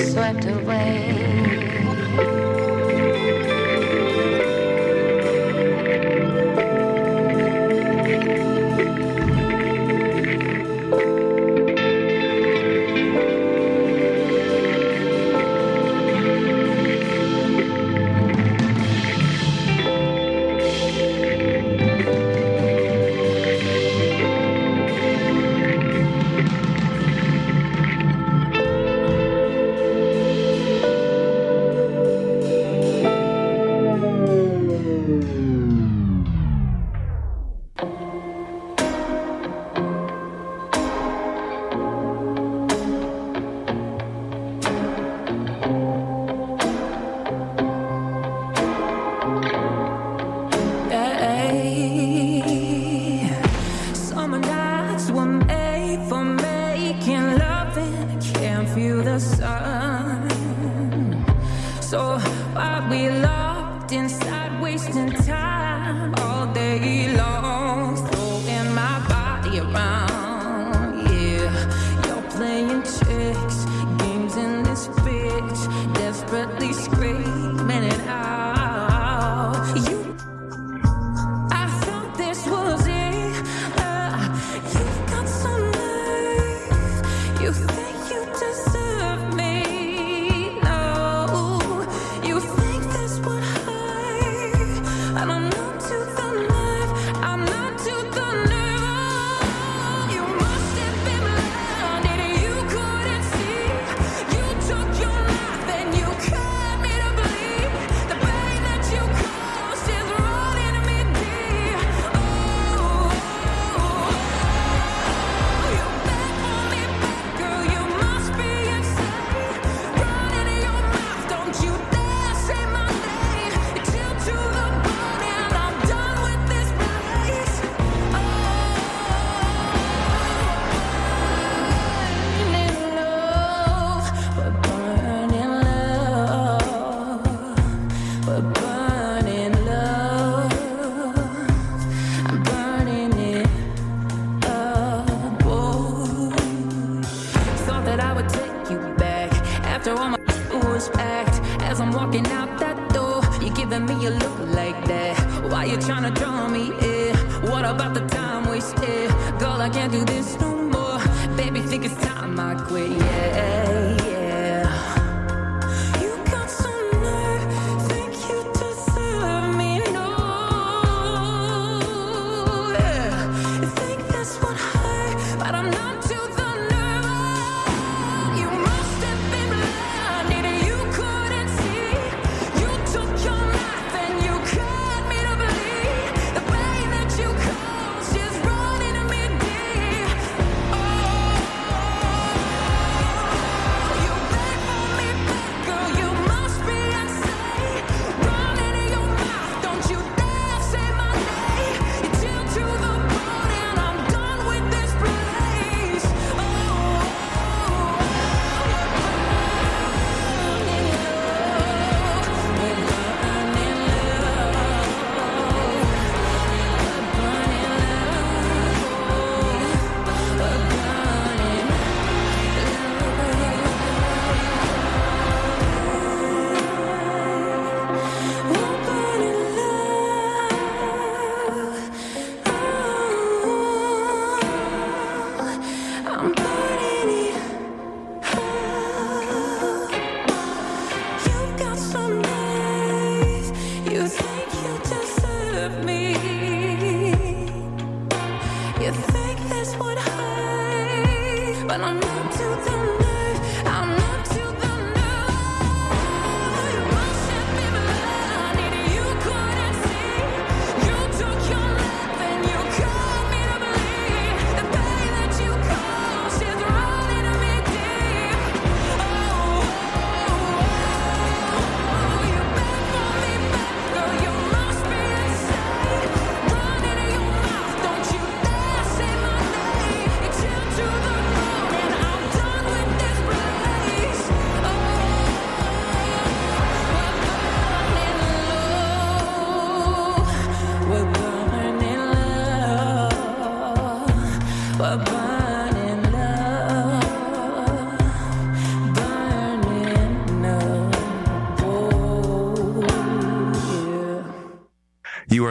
swept away.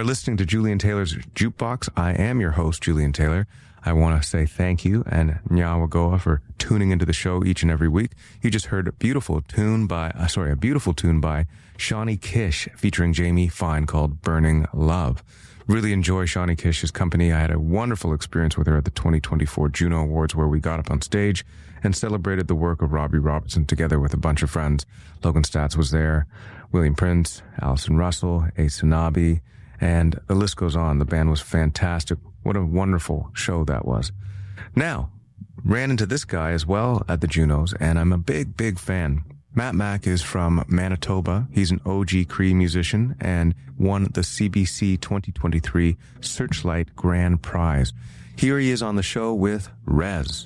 listening to Julian Taylor's Jukebox. I am your host, Julian Taylor. I want to say thank you and Nyawagoa for tuning into the show each and every week. You just heard a beautiful tune by Shawnee Kish featuring Jamie Fine called Burning Love. Really enjoy Shawnee Kish's company. I had a wonderful experience with her at the 2024 Juno Awards where we got up on stage and celebrated the work of Robbie Robertson together with a bunch of friends. Logan Statz was there, William Prince, Allison Russell, Ace Sanabi, and the list goes on. The band was fantastic. What a wonderful show that was. Now, ran into this guy as well at the Junos, and I'm a big, big fan. Matt Mack is from Manitoba. He's an OG Cree musician and won the CBC 2023 Searchlight Grand Prize. Here he is on the show with Rez.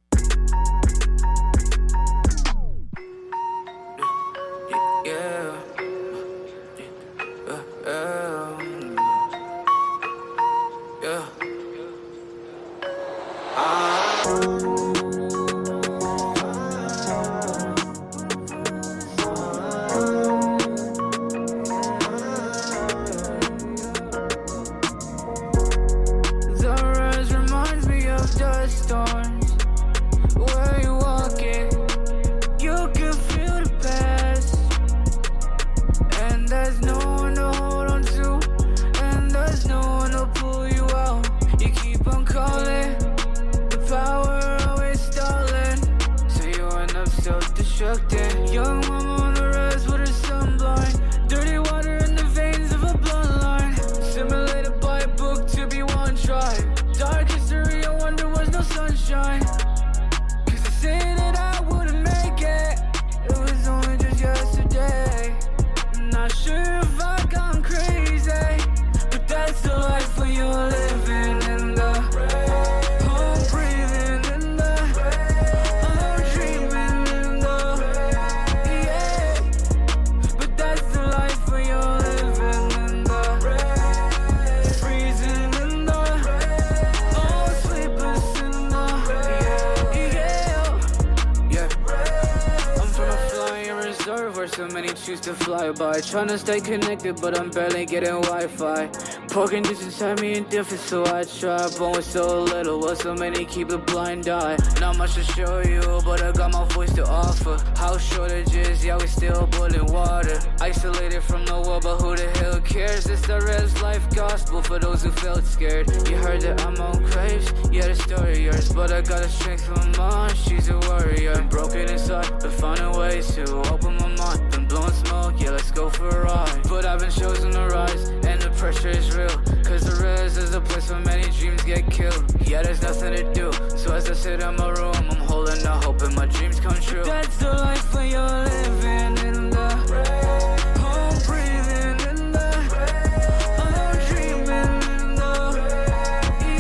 Trying to stay connected, but I'm barely getting Wi-Fi. Parking distance had me indifferent, so I try. Born with so little, while so many keep a blind eye. Not much to show you, but I got my voice to offer. House shortages, yeah, we still boiling water. Isolated from the world, but who the hell cares? It's the res life gospel for those who felt scared. You heard that I'm on craves, yeah, the story yours. But I got a strength for my mom, she's a warrior. I'm broken inside, but finding ways to open my mind. Been blowing smoke, yeah, let's go for a ride. But I've been chosen to rise, and the pressure is real. Cause the res is a place where many dreams get killed. Yeah, there's nothing to do, so as I sit in my room, I'm holding out, hoping my dreams come true. That's the life when you're living in the rain. Home breathing in the rain. I'm dreaming in the rain.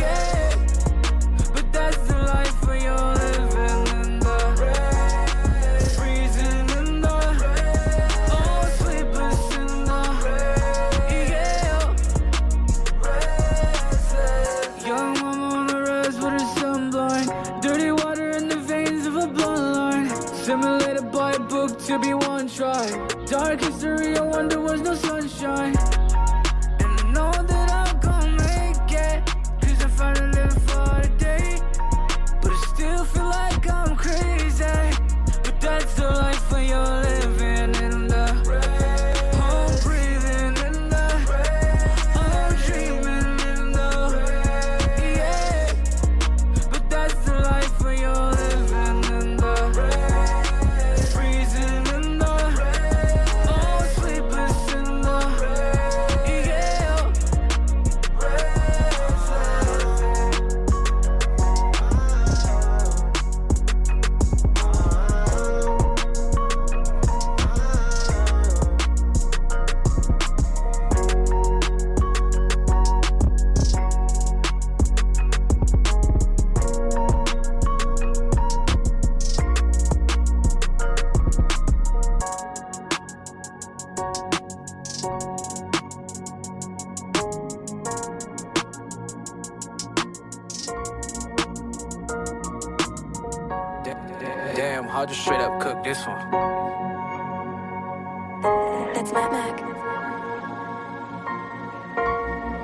Yeah, but that's the life when you're living in the rain. Freezing in the rain. Oh, sleepless in the rain. Yeah, young mama on the res with her sunblind. Dirty water in the veins of a blunt line. Simulated by a book to be one try. Dark history, I wonder was no sunshine. And I know that I'm gonna make it, cause I finally live for the day. But I still feel like I'm crazy. But that's the life when you're living in the rain. Home breathing in the rain. I'm dreaming in the rain. Yeah, but that's the life when you're living in the rain. Freezing in the rain. Oh, sleepless in the rain. Yeah, damn, how'd you straight up cook this one? That's Matt Mac.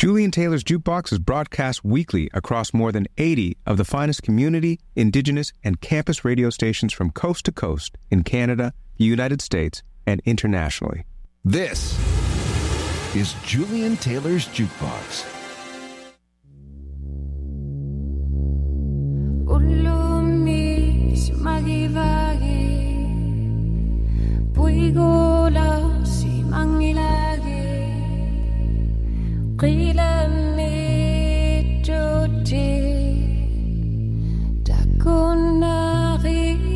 Julian Taylor's Jukebox is broadcast weekly across more than 80 of the finest community, indigenous, and campus radio stations from coast to coast in Canada, the United States, and internationally. This is Julian Taylor's Jukebox. Ulumis magivagi puigola si mangilagi qilami joti takunari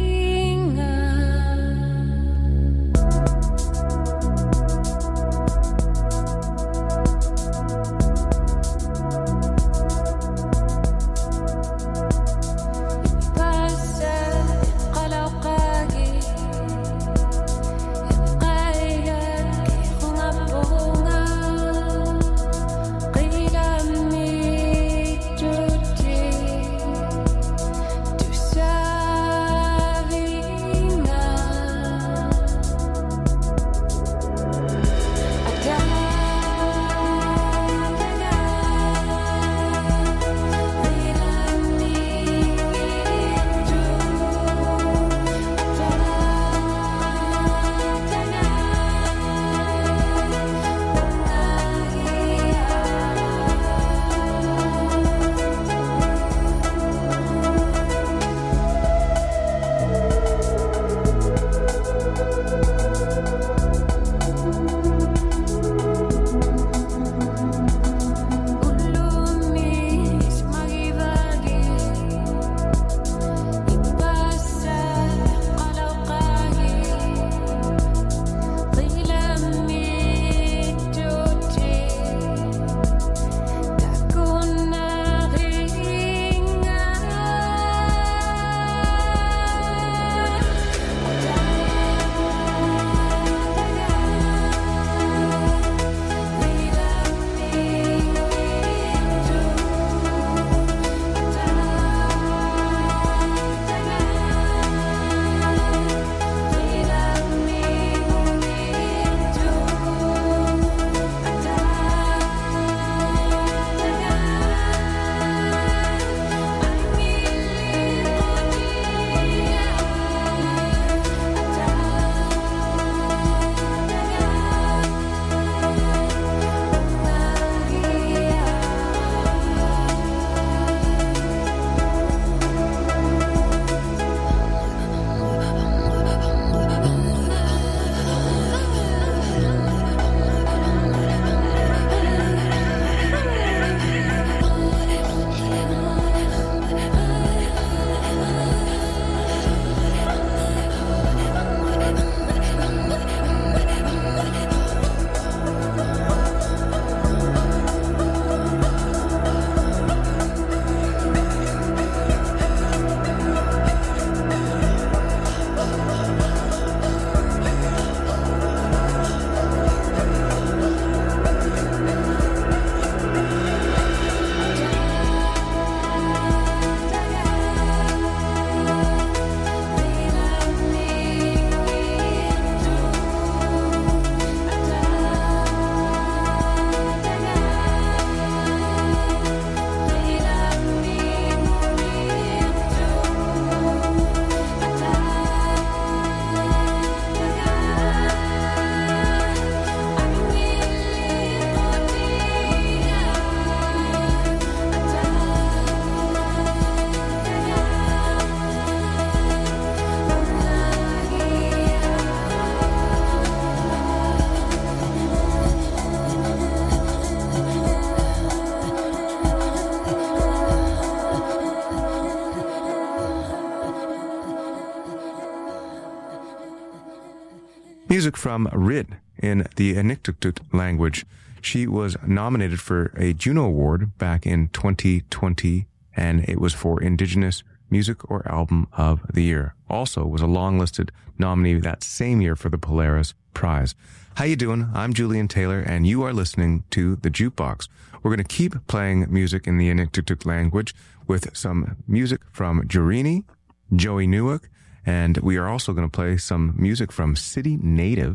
Music from Rit in the Inuktitut language. She was nominated for a Juno Award back in 2020, and it was for Indigenous Music or Album of the Year. Also was a long-listed nominee that same year for the Polaris Prize. How you doing? I'm Julian Taylor, and you are listening to The Jukebox. We're going to keep playing music in the Inuktitut language with some music from Jurini, Joey Newick, and we are also going to play some music from City Natives.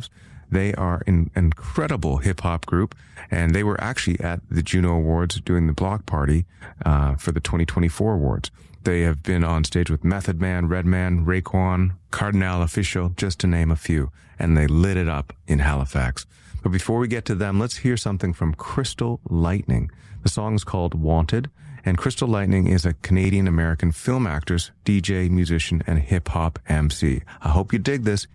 They are an incredible hip-hop group, and they were actually at the Juno Awards doing the block party for the 2024 awards. They have been on stage with Method Man, Redman, Raekwon, Cardinal Official, just to name a few, and they lit it up in Halifax. But before we get to them, let's hear something from Crystal Lightning. The song is called Wanted, and Crystal Lightning is a Canadian-American film actress, DJ, musician, and hip-hop MC. I hope you dig this.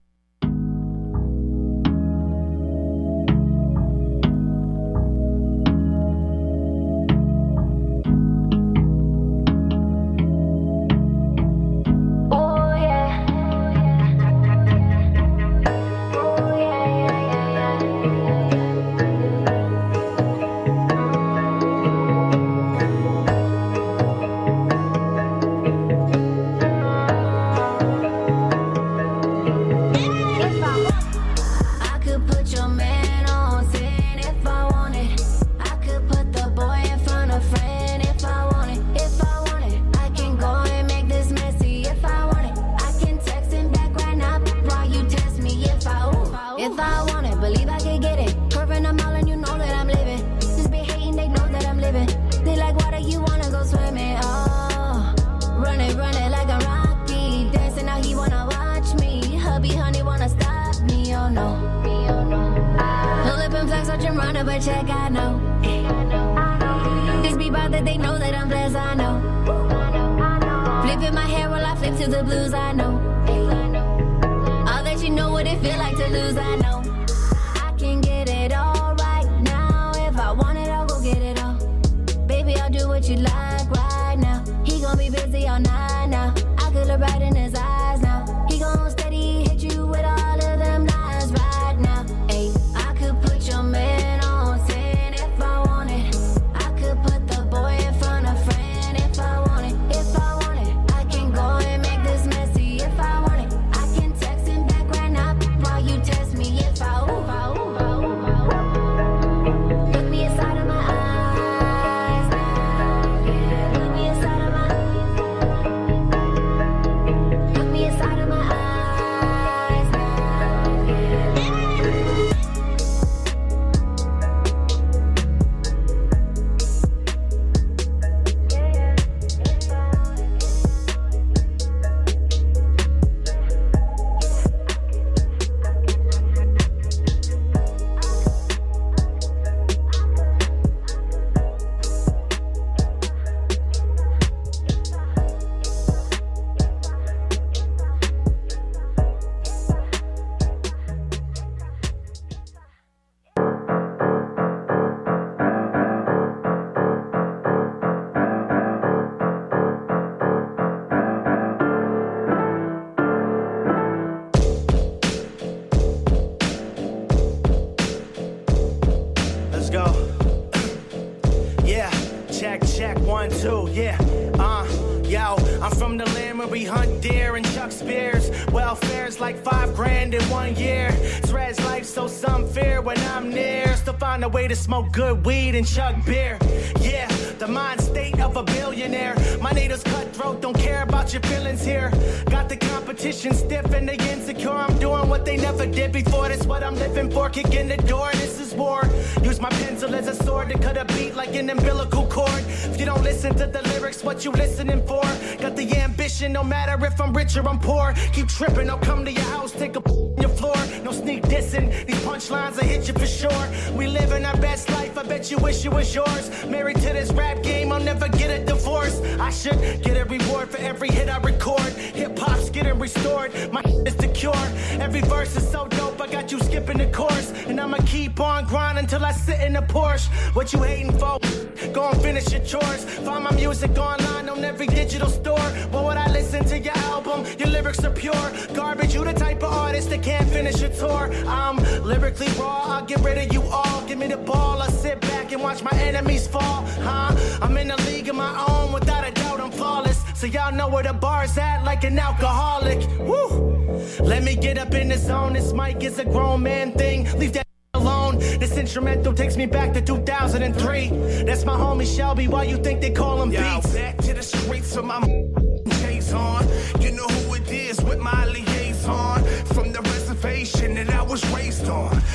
Way to smoke good weed and chug beer. Yeah, the mind state of a billionaire. My natives cutthroat, don't care about your feelings here. Got the competition stiff and they insecure. I'm doing what they never did before. That's what I'm living for. Kick in the door, this is war. Use my pencil as a sword to cut a beat like an umbilical cord. If you don't listen to the lyrics, what you listening for? Got the ambition, no matter if I'm rich or I'm poor. Keep tripping, I'll come to your house, take a on your floor. No sneak dissing, these punchlines I hit you for sure. We living our best life, I bet you wish it was yours. Married to this rap game, I'll never get a divorce. I should get a reward for every hit I record. Hip-hop's getting restored, my is the cure. Every verse is so dope, I got you skipping the course. And I'ma keep on grinding till I sit in the Porsche. What you hating for? Go and finish your chores. Find my music online on every digital store. Why would I listen to your album? Your lyrics are pure garbage. You the type of artist that can't finish a tour. I'm lyrically raw, I'll get rid of you all. Give me the ball, I'll sit back and watch my enemies fall. I'm in a league of my own, without a doubt I'm flawless. So y'all know where the bar's at, like an alcoholic. Woo! Let me get up in the zone, this mic is a grown man thing. Leave that alone. This instrumental takes me back to 2003. That's my homie Shelby, why you think they call him Beats? Back to the streets with my J's on. You know who it is with my liaison. From the reservation that I was raised on.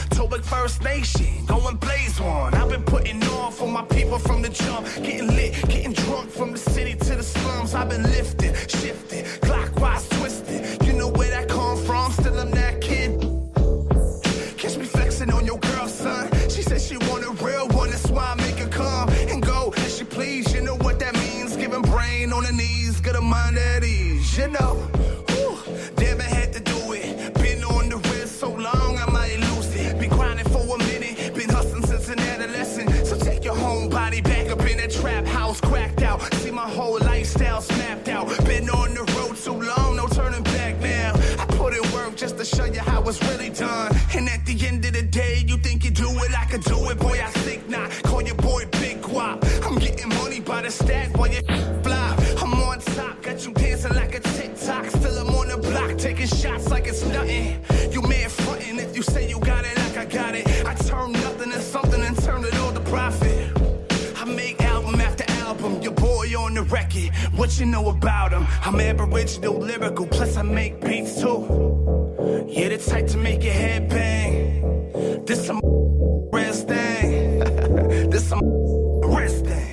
First Nation, going blaze on. I've been putting on for my people from the jump. Getting lit, getting drunk from the city to the slums. I've been lifted, shifted, clockwise twisted. You know where that come from, still I'm that kid. Catch me flexing on your girl, son. She said she want a real one, that's why I make her come and go as she please. You know what that means, giving brain on the knees, get a mind at ease, you know. Whew, damn, I had to do it. Been on the wrist so long, I might lose it. Been grinding for a minute, been hustling since an adolescent. So take your homebody back up in that trap house, cracked out. See my whole lifestyle snapped out. Been on the road too long, no turning back now. I put in work just to show you how it's really done. And at the end of the day, you think you do it, I could do it. Boy, I think not. Call your boy Big Guap. I'm getting money by the stack while you flop. I'm on top, got you dancing like a TikTok. Still I'm on the block, taking shots like it's nothing. You man frontin' if you say you got it like I got it. I turn nothing into something and turn it all to profit. I make album after album, your boy on the record. What you know about him? I'm aboriginal, lyrical, plus I make beats too. Yeah, the type to make your head bang. This some rest thing. This some rest thing.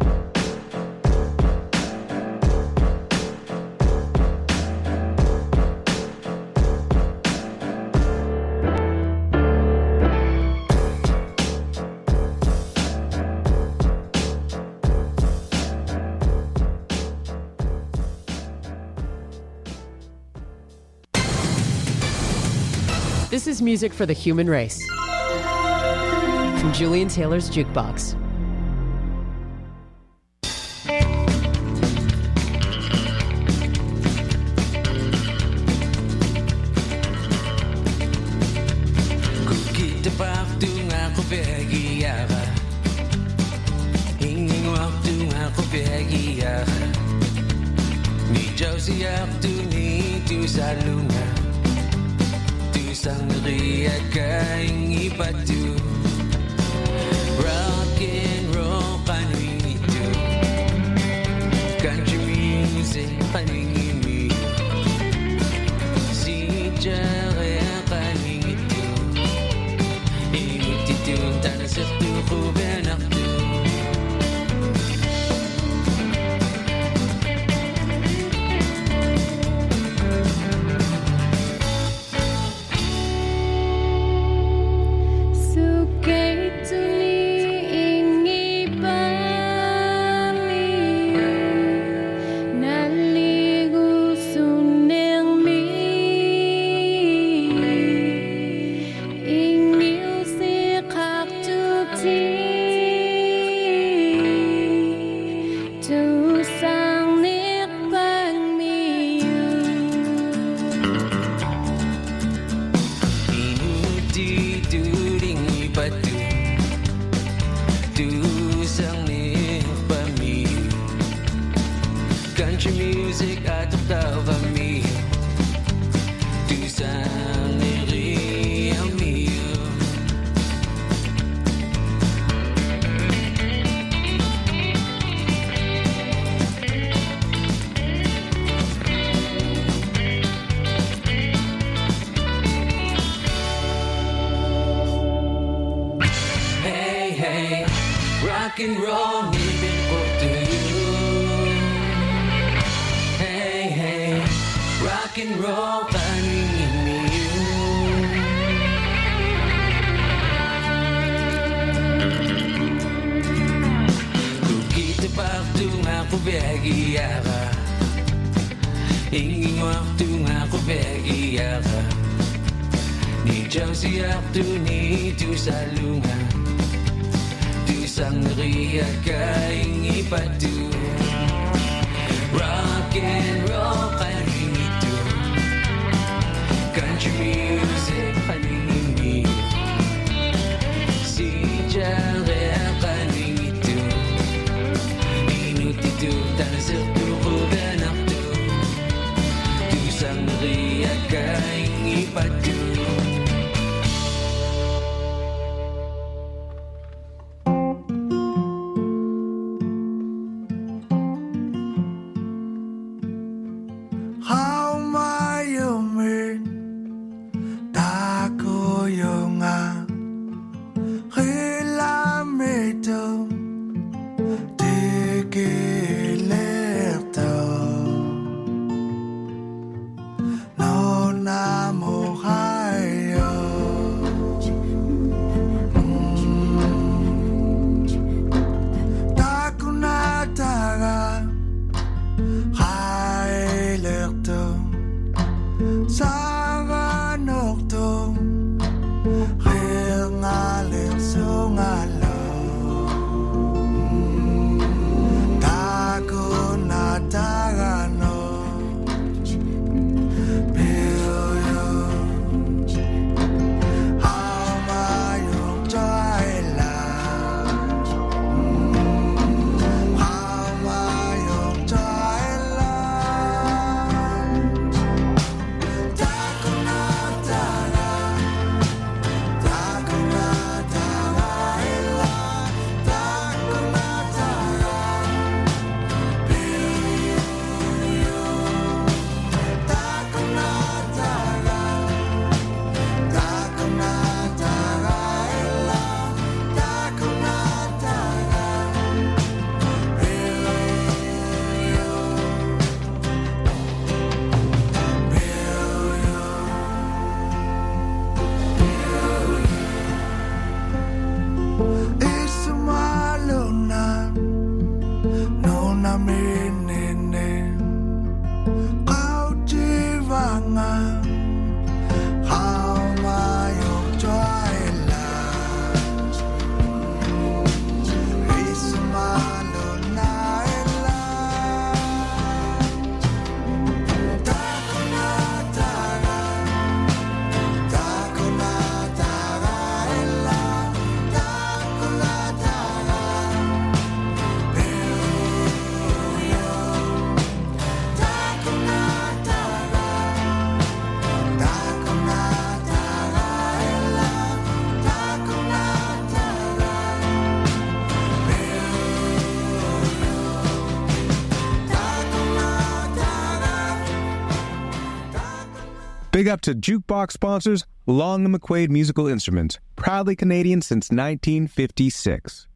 This is music for the human race. From Julian Taylor's Jukebox. Kita waktu aku bahagia, ingin waktu aku bahagia. Ni jauh siap tu ni tu salunga. Sang ria kaing ipatu rock and roll kanuing itu country music kanuing imi si jare kanuing itu inut itu tanah sertu ku benak tu rock and roll, needed for to you. Hey, hey, rock and roll, finding me you. Kung kita waktu aku bahagia ka, ingin waktu aku bahagia ka. Ni jauh siap tu ni tu salunga. Sang ria kaing ipatu rock and roll kaning itu country music kaning ini si jare kaning itu inut itu tanah sertu ku benak tu sang ria kaing ipatu. Big up to Jukebox sponsors, Long & McQuaid Musical Instruments, proudly Canadian since 1956.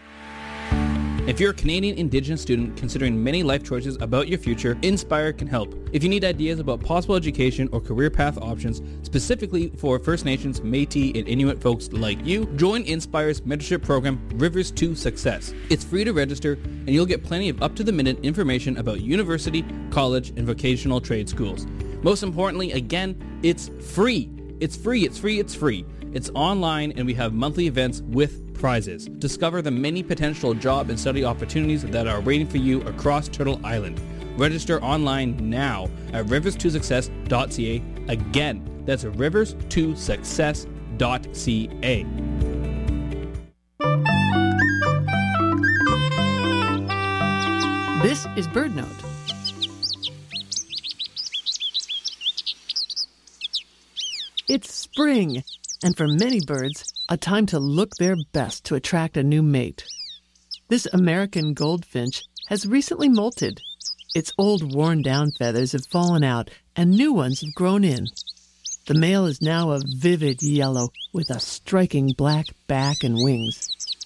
If you're a Canadian Indigenous student considering many life choices about your future, Inspire can help. If you need ideas about possible education or career path options, specifically for First Nations, Métis, and Inuit folks like you, join Inspire's mentorship program, Rivers to Success. It's free to register, and you'll get plenty of up-to-the-minute information about university, college, and vocational trade schools. Most importantly, again, it's free. It's free, it's free, it's free. It's online, and we have monthly events with prizes. Discover the many potential job and study opportunities that are waiting for you across Turtle Island. Register online now at rivers2success.ca. Again, that's rivers2success.ca. This is Bird Note. It's spring, and for many birds, a time to look their best to attract a new mate. This American goldfinch has recently molted. Its old worn-down feathers have fallen out, and new ones have grown in. The male is now a vivid yellow with a striking black back and wings.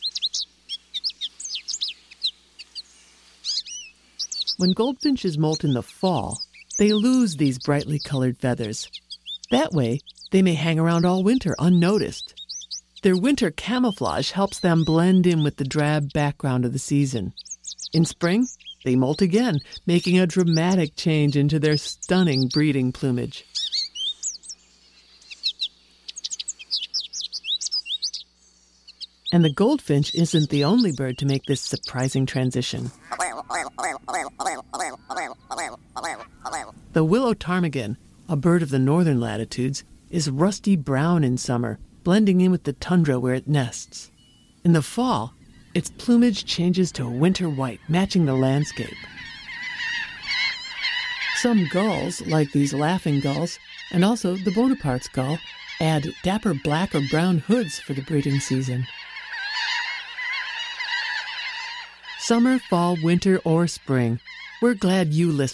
When goldfinches molt in the fall, they lose these brightly colored feathers. That way, they may hang around all winter unnoticed. Their winter camouflage helps them blend in with the drab background of the season. In spring, they molt again, making a dramatic change into their stunning breeding plumage. And the goldfinch isn't the only bird to make this surprising transition. The willow ptarmigan, a bird of the northern latitudes, is rusty brown in summer, blending in with the tundra where it nests. In the fall, its plumage changes to a winter white, matching the landscape. Some gulls, like these laughing gulls, and also the Bonaparte's gull, add dapper black or brown hoods for the breeding season. Summer, fall, winter, or spring, we're glad you listened